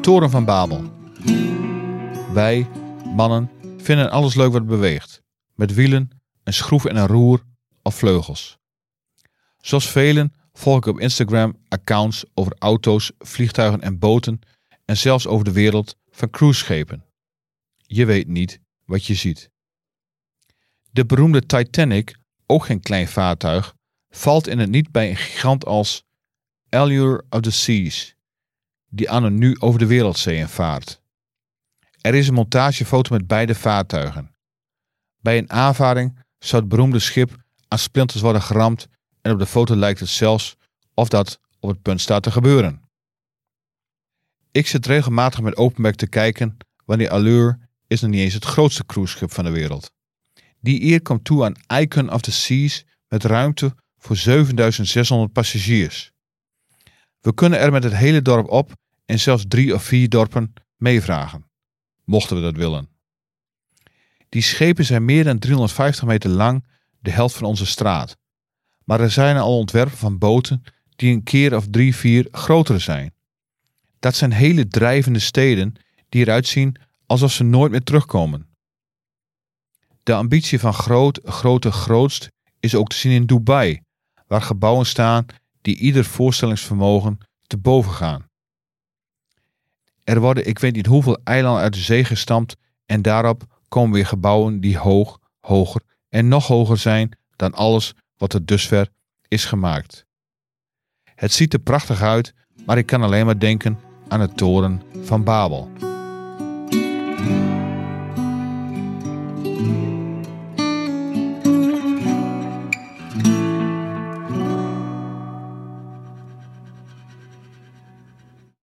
Toren van Babel. Wij, mannen, vinden alles leuk wat beweegt. Met wielen, een schroef en een roer of vleugels. Zoals velen volg ik op Instagram accounts over auto's, vliegtuigen en boten en zelfs over de wereld van cruiseschepen. Je weet niet wat je ziet. De beroemde Titanic, ook geen klein vaartuig, valt in het niet bij een gigant als Allure of the Seas, die anno nu over de wereldzeeën vaart. Er is een montagefoto met beide vaartuigen. Bij een aanvaring zou het beroemde schip aan splinters worden geramd en op de foto lijkt het zelfs of dat op het punt staat te gebeuren. Ik zit regelmatig met open bek te kijken, wanneer Allure is nog niet eens het grootste cruiseschip van de wereld. Die eer komt toe aan Icon of the Seas met ruimte voor 7600 passagiers. We kunnen er met het hele dorp op en zelfs 3 of 4 dorpen meevragen, mochten we dat willen. Die schepen zijn meer dan 350 meter lang, de helft van onze straat. Maar er zijn al ontwerpen van boten die een keer of 3, 4 grotere zijn. Dat zijn hele drijvende steden die eruit zien alsof ze nooit meer terugkomen. De ambitie van grootst is ook te zien in Dubai, waar gebouwen staan die ieder voorstellingsvermogen te boven gaan. Er worden ik weet niet hoeveel eilanden uit de zee gestampt en daarop komen weer gebouwen die hoger en nog hoger zijn dan alles wat er dusver is gemaakt. Het ziet er prachtig uit, maar ik kan alleen maar denken aan de Toren van Babel.